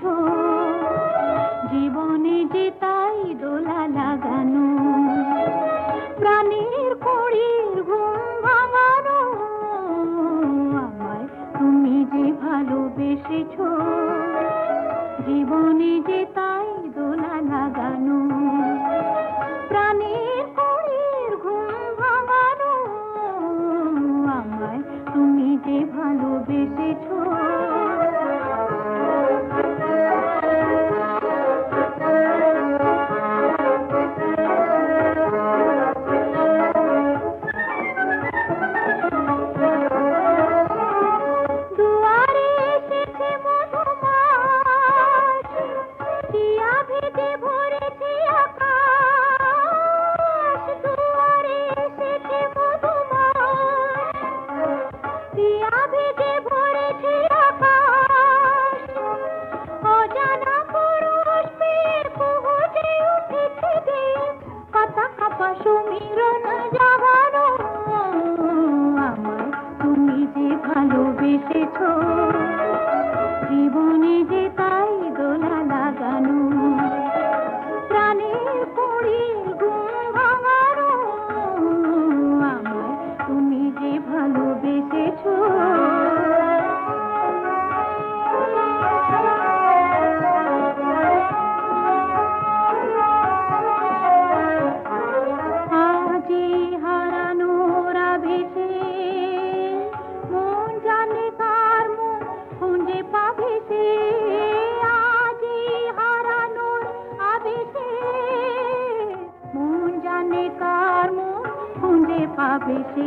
বেসেছো, জীবনে যে তাই দোলা লাগানো, প্রাণের কড়ির ঘুম ভাঙানো, আমায় তুমি যে ভালোবেসেছো, জীবনে যে তাই দোলা লাগানো, প্রাণের কড়ির ঘুম ভাঙানো, আমায় তুমি যে ভালোবেসেছো। সুমিরন জাগানো, আমায় তুমি যে ভালোবেসেছো, জীবনে যে তাই দোলা লাগানো, প্রাণের কড়ির ঘুম ভাঙানো, আমায় তুমি যে ভালোবেসেছো। পাবে সে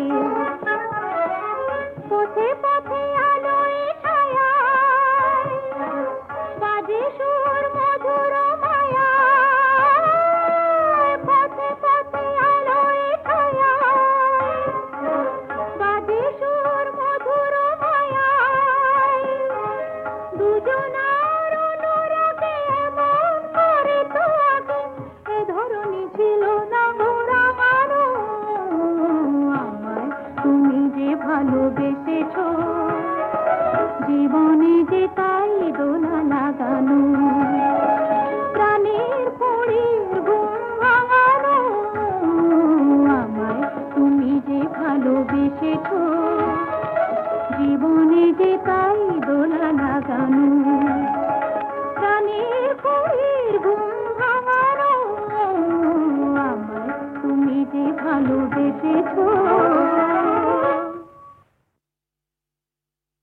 পথে পথে আলোয় ছায়ায়, বাজে সুর মধুর মায়ায়, পথে পথে আলোয় ছায়ায়, বাজে সুর মধুর মায়ায়, দুজনার অনুরাগে এমন করে তো আগে এ ধরনী ছিল না ঘোরামানো, তুমি যে ভালোবেসেছো, জীবনে যে তাই দোলা লাগানো, প্রাণের কড়ির ঘুম ভাঙানো, আমায় তুমি যে ভালোবেসেছো, জীবনে যে তাই দোলা লাগানো, প্রাণের কড়ির ঘুম ভাঙানো, আমায় তুমি যে ভালোবেসেছো।